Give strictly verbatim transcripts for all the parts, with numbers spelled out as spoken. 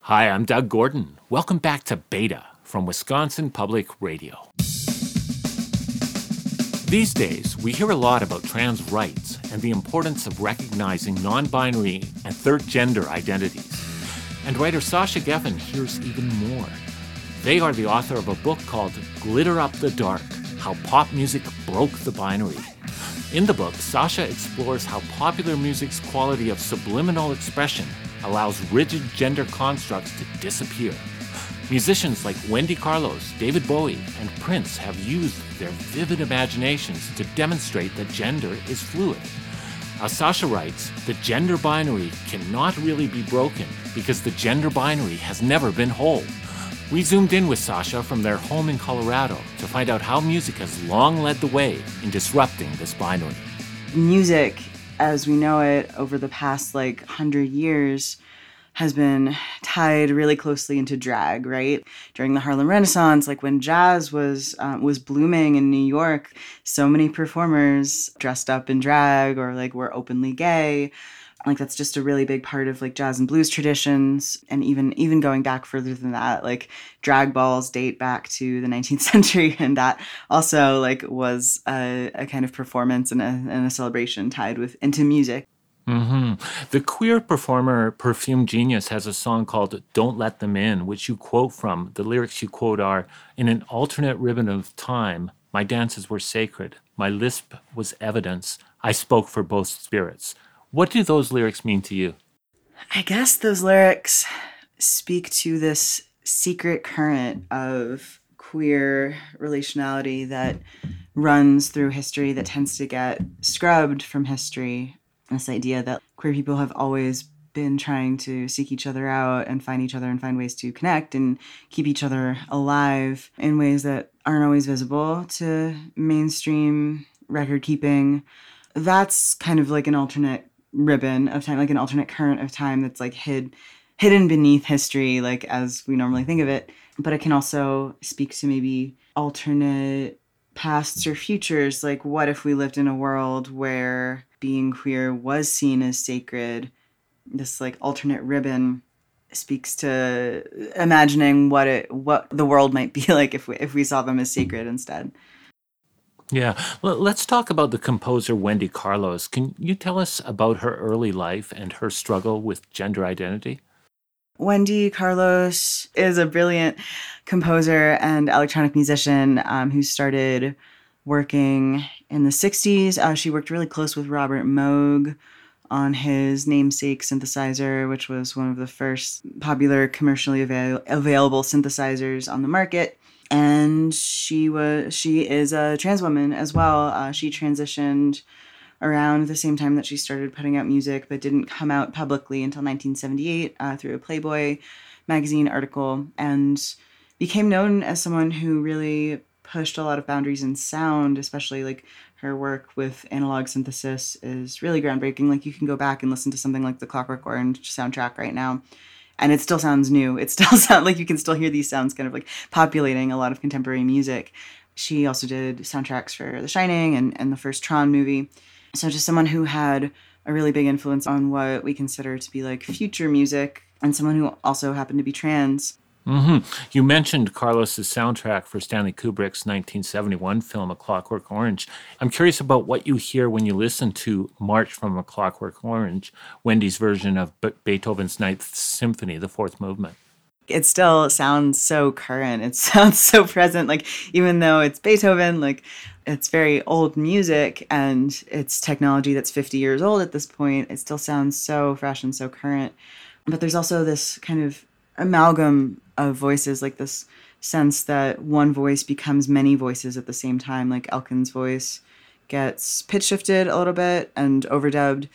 Hi, I'm Doug Gordon. Welcome back to Beta from Wisconsin Public Radio. These days, we hear a lot about trans rights and the importance of recognizing non-binary and third-gender identities. And writer Sasha Geffen hears even more. They are the author of a book called Glitter Up the Dark: How Pop Music Broke the Binary. In the book, Sasha explores how popular music's quality of subliminal expression allows rigid gender constructs to disappear. Musicians like Wendy Carlos, David Bowie, and Prince have used their vivid imaginations to demonstrate that gender is fluid. As Sasha writes, the gender binary cannot really be broken because the gender binary has never been whole. We zoomed in with Sasha from their home in Colorado to find out how music has long led the way in disrupting this binary. Music, as we know it over the past like hundred years, has been tied really closely into drag, right? During the Harlem Renaissance, like when jazz was um, was blooming in New York, so many performers dressed up in drag or like were openly gay. Like that's just a really big part of like jazz and blues traditions. And even even going back further than that, like drag balls date back to the nineteenth century. And that also like was a, a kind of performance and a, and a celebration tied with into music. Mm-hmm. The queer performer Perfume Genius has a song called Don't Let Them In, which you quote from. The lyrics you quote are, "In an alternate ribbon of time, my dances were sacred. My lisp was evidence. I spoke for both spirits." What do those lyrics mean to you? I guess those lyrics speak to this secret current of queer relationality that runs through history that tends to get scrubbed from history. This idea that queer people have always been trying to seek each other out and find each other and find ways to connect and keep each other alive in ways that aren't always visible to mainstream record keeping. That's kind of like an alternate ribbon of time, like an alternate current of time that's like hid, hidden beneath history, like as we normally think of it. But it can also speak to maybe alternate pasts or futures. Like what if we lived in a world where being queer was seen as sacred? This like alternate ribbon speaks to imagining what it what the world might be like if we if we saw them as sacred instead. Yeah, L- let's talk about the composer Wendy Carlos. Can you tell us about her early life and her struggle with gender identity? Wendy Carlos is a brilliant composer and electronic musician um, who started working in the sixties. Uh, she worked really close with Robert Moog on his Namesake synthesizer, which was one of the first popular commercially avail- available synthesizers on the market. And she was she is a trans woman as well. Uh, she transitioned around the same time that she started putting out music, but didn't come out publicly until nineteen seventy-eight uh, through a Playboy magazine article, and became known as someone who really pushed a lot of boundaries in sound, especially like her work with analog synthesis is really groundbreaking. Like you can go back and listen to something like the Clockwork Orange soundtrack right now, and it still sounds new. It still sounds like you can still hear these sounds kind of like populating a lot of contemporary music. She also did soundtracks for The Shining and, and the first Tron movie. So just someone who had a really big influence on what we consider to be like future music, and someone who also happened to be trans. Mm-hmm. You mentioned Carlos's soundtrack for Stanley Kubrick's nineteen seventy-one film A Clockwork Orange. I'm curious about what you hear when you listen to March from A Clockwork Orange, Wendy's version of Be- Beethoven's Ninth Symphony, the fourth movement. It still sounds so current. It sounds so present. Like, even though it's Beethoven, like, it's very old music and it's technology that's fifty years old at this point. It still sounds so fresh and so current. But there's also this kind of amalgam of voices, like this sense that one voice becomes many voices at the same time. Like Elkin's voice gets pitch shifted a little bit and overdubbed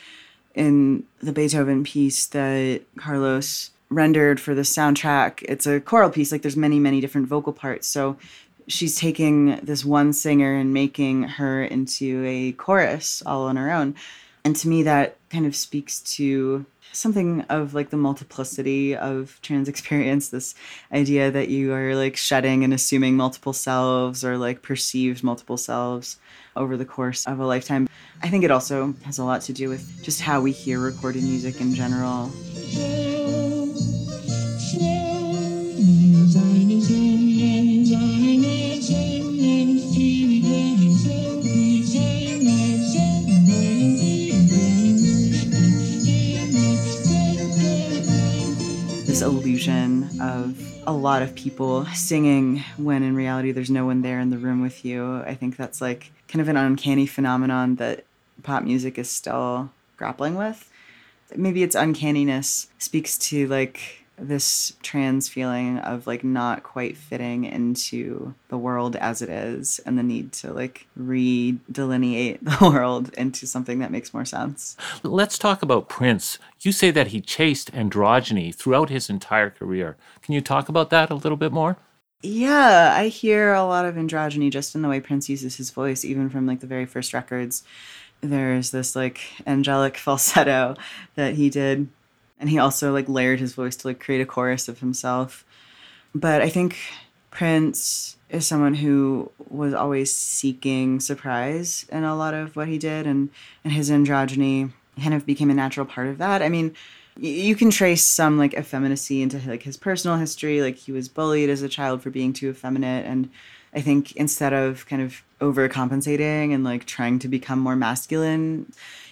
in the Beethoven piece that Carlos rendered for the soundtrack. It's a choral piece, like there's many, many different vocal parts. So she's taking this one singer and making her into a chorus all on her own. And to me, that kind of speaks to something of like the multiplicity of trans experience, this idea that you are like shedding and assuming multiple selves or like perceived multiple selves over the course of a lifetime. I think it also has a lot to do with just how we hear recorded music in general. This illusion of a lot of people singing when in reality there's no one there in the room with you. I think that's like kind of an uncanny phenomenon that pop music is still grappling with. Maybe its uncanniness speaks to like this trans feeling of like not quite fitting into the world as it is, and the need to like redelineate the world into something that makes more sense. Let's talk about Prince. You say that he chased androgyny throughout his entire career. Can you talk about that a little bit more? Yeah, I hear a lot of androgyny just in the way Prince uses his voice, even from like the very first records. There's this like angelic falsetto that he did. And he also like layered his voice to like create a chorus of himself. But I think Prince is someone who was always seeking surprise in a lot of what he did. And, and his androgyny kind of became a natural part of that. I mean, y- you can trace some like effeminacy into like his personal history. Like he was bullied as a child for being too effeminate. And I think instead of kind of overcompensating and like trying to become more masculine,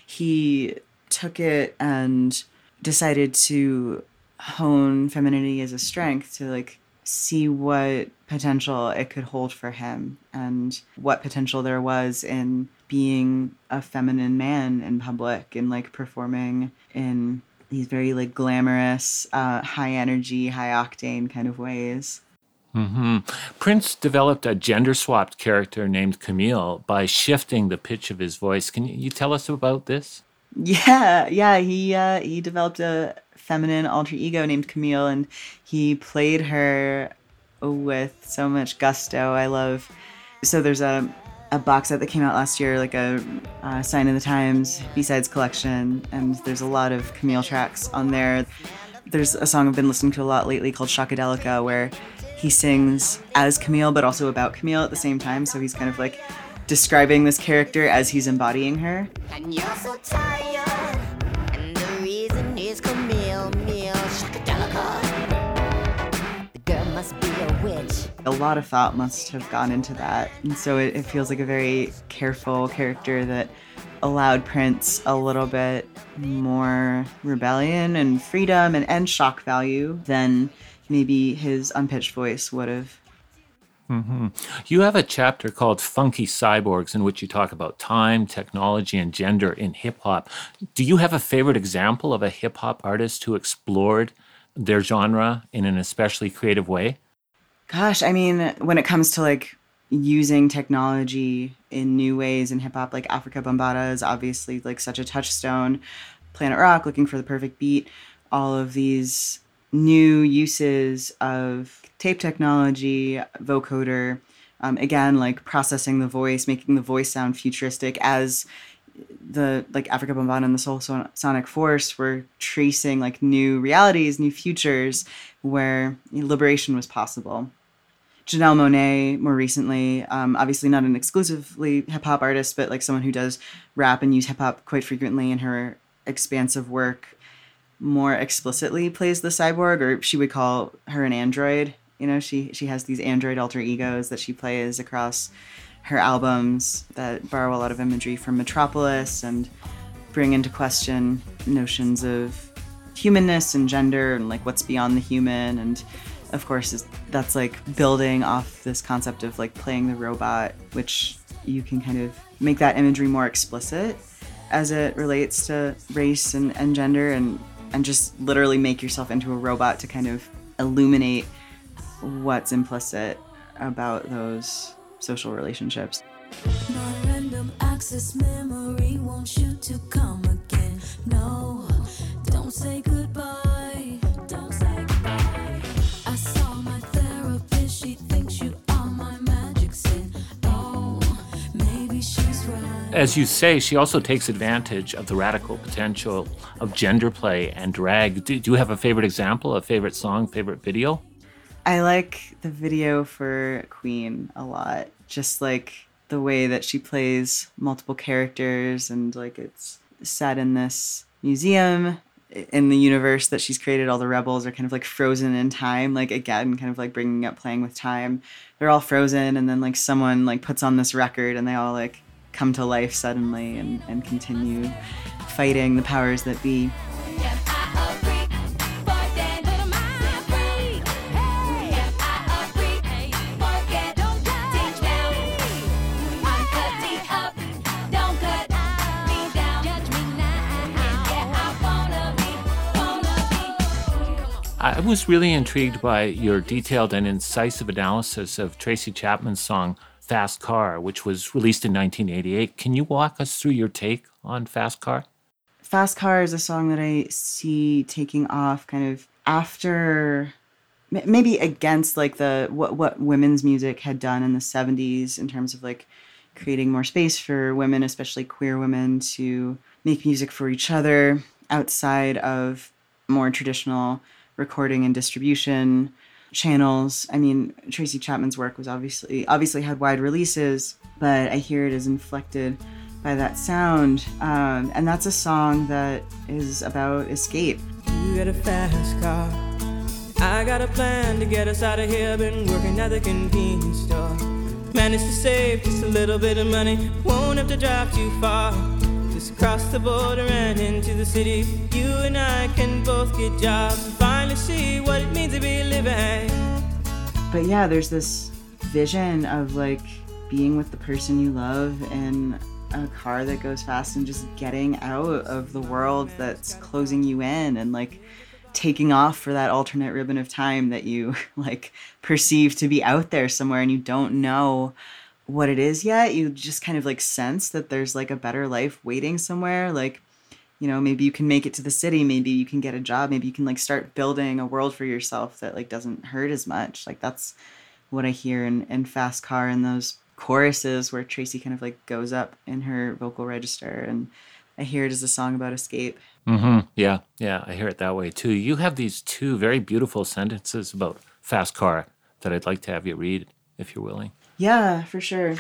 he took it and decided to hone femininity as a strength to like see what potential it could hold for him and what potential there was in being a feminine man in public and like performing in these very like glamorous, uh, high energy, high octane kind of ways. Mm-hmm. Prince developed a gender-swapped character named Camille by shifting the pitch of his voice. Can you tell us about this? Yeah, yeah, he uh, he developed a feminine alter ego named Camille, and he played her with so much gusto. I love. So there's a a box set that came out last year, like a uh, Sign of the Times B-sides collection, and there's a lot of Camille tracks on there. There's a song I've been listening to a lot lately called Shockadelica, where he sings as Camille, but also about Camille at the same time. So he's kind of like describing this character as he's embodying her. And you're so tired, and the reason is Camille, Camille, Shockadelica. The girl must be a witch. A lot of thought must have gone into that. And so it, it feels like a very careful character that allowed Prince a little bit more rebellion and freedom and, and shock value than maybe his unpitched voice would have. Mm-hmm. You have a chapter called Funky Cyborgs in which you talk about time, technology, and gender in hip-hop. Do you have a favorite example of a hip-hop artist who explored their genre in an especially creative way? Gosh, I mean, when it comes to like using technology in new ways in hip-hop, like Africa Bambaataa is obviously like such a touchstone. Planet Rock, Looking for the Perfect Beat, all of these new uses of tape technology, vocoder, um, again, like processing the voice, making the voice sound futuristic as the like Africa Bambaataa and the Soul Son- Sonic Force were tracing like new realities, new futures where liberation was possible. Janelle Monáe, more recently, um, obviously not an exclusively hip-hop artist, but like someone who does rap and use hip-hop quite frequently in her expansive work, more explicitly plays the cyborg, or she would call her an android. You know, she she has these android alter egos that she plays across her albums that borrow a lot of imagery from Metropolis and bring into question notions of humanness and gender and like what's beyond the human. And of course, is, that's like building off this concept of like playing the robot, which you can kind of make that imagery more explicit as it relates to race and, and gender, and and just literally make yourself into a robot to kind of illuminate what's implicit about those social relationships. Non-random access memory wants you to come again. No, don't say goodbye. Don't say goodbye. I saw my therapist. She thinks you are my magic sin. Oh, maybe she's right. As you say, she also takes advantage of the radical potential of gender play and drag. Do, do you have a favorite example, a favorite song, favorite video? I like the video for Queen a lot. Just like the way that she plays multiple characters, and like it's set in this museum in the universe that she's created, all the rebels are kind of like frozen in time, like again, kind of like bringing up playing with time. They're all frozen, and then like someone like puts on this record and they all like come to life suddenly and, and continue fighting the powers that be. I was really intrigued by your detailed and incisive analysis of Tracy Chapman's song Fast Car, which was released in nineteen eighty-eight. Can you walk us through your take on Fast Car? Fast Car is a song that I see taking off kind of after, maybe against like the what, what women's music had done in the seventies in terms of like creating more space for women, especially queer women, to make music for each other outside of more traditional recording and distribution channels. I mean, Tracy Chapman's work was obviously obviously had wide releases, but I hear it as inflected by that sound. Um, and that's a song that is about escape. You got a fast car. I got a plan to get us out of here. Been working at the convenience store. Managed to save just a little bit of money. Won't have to drive too far. Just cross the border and into the city. You and I can both get jobs and finally see what it means to be living. But yeah, there's this vision of like being with the person you love in a car that goes fast and just getting out of the world that's closing you in and like taking off for that alternate ribbon of time that you like perceive to be out there somewhere, and you don't know what it is yet. You just kind of like sense that there's like a better life waiting somewhere. Like, you know, maybe you can make it to the city, maybe you can get a job, maybe you can like start building a world for yourself that like doesn't hurt as much. Like that's what I hear in, in Fast Car, and those choruses where Tracy kind of like goes up in her vocal register, and I hear it as a song about escape. Mm-hmm. Yeah, yeah, I hear it that way too. You have these two very beautiful sentences about Fast Car that I'd like to have you read, if you're willing. Yeah, for sure.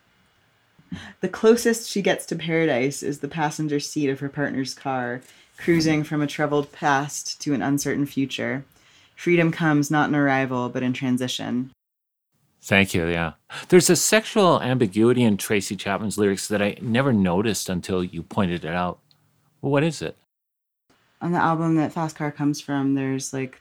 The closest she gets to paradise is the passenger seat of her partner's car, cruising from a troubled past to an uncertain future. Freedom comes not in arrival, but in transition. Thank you, yeah. There's a sexual ambiguity in Tracy Chapman's lyrics that I never noticed until you pointed it out. Well, what is it? On the album that Fast Car comes from, there's like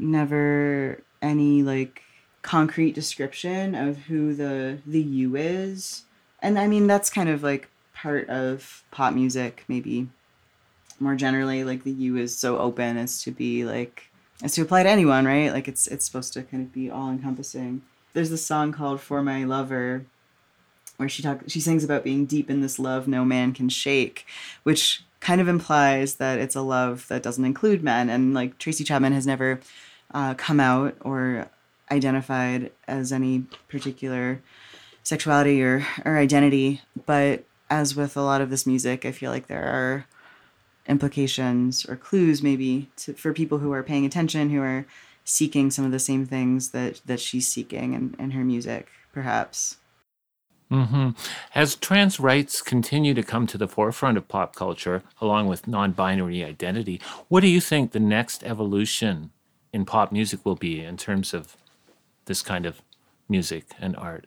never any like concrete description of who the the you is. And I mean, that's kind of like part of pop music, maybe more generally, like the you is so open as to be like, as to apply to anyone, right? Like it's it's supposed to kind of be all encompassing. There's this song called For My Lover where she talk, she sings about being deep in this love no man can shake, which kind of implies that it's a love that doesn't include men. And like Tracy Chapman has never uh, come out or identified as any particular sexuality or, or identity. But as with a lot of this music, I feel like there are implications or clues maybe to, for people who are paying attention, who are seeking some of the same things that, that she's seeking in, in her music, perhaps. Mm-hmm. As trans rights continue to come to the forefront of pop culture, along with non-binary identity, what do you think the next evolution in pop music will be in terms of this kind of music and art?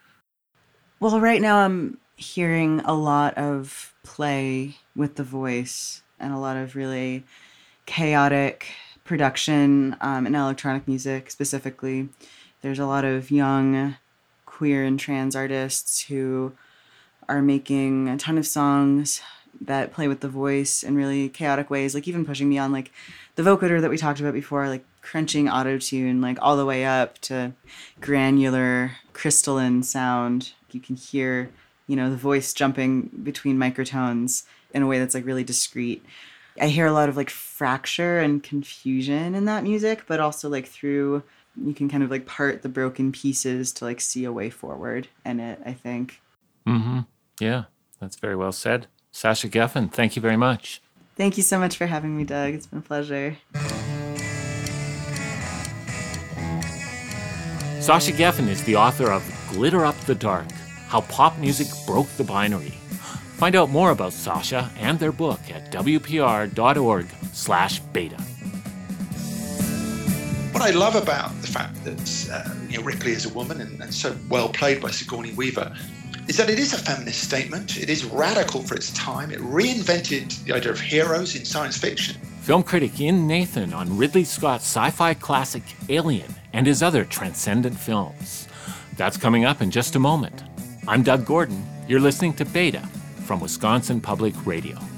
Well, right now I'm hearing a lot of play with the voice and a lot of really chaotic production um, in electronic music specifically. There's a lot of young queer and trans artists who are making a ton of songs that play with the voice in really chaotic ways, like even pushing beyond like the vocoder that we talked about before, like crunching auto-tune like all the way up to granular crystalline sound. You can hear, you know, the voice jumping between microtones in a way that's like really discreet. I hear a lot of like fracture and confusion in that music, but also like through, you can kind of like part the broken pieces to like see a way forward in it, I think. Mm-hmm. Yeah, that's very well said. Sasha Geffen, thank you very much. Thank you so much for having me, Doug. It's been a pleasure. Sasha Geffen is the author of Glitter Up the Dark, How Pop Music Broke the Binary. Find out more about Sasha and their book at w p r dot org slash beta. What I love about the fact that uh, you know, Ripley is a woman and, and so well played by Sigourney Weaver is that it is a feminist statement. It is radical for its time. It reinvented the idea of heroes in science fiction. Film critic Ian Nathan on Ridley Scott's sci-fi classic Alien and his other transcendent films. That's coming up in just a moment. I'm Doug Gordon. You're listening to Beta from Wisconsin Public Radio.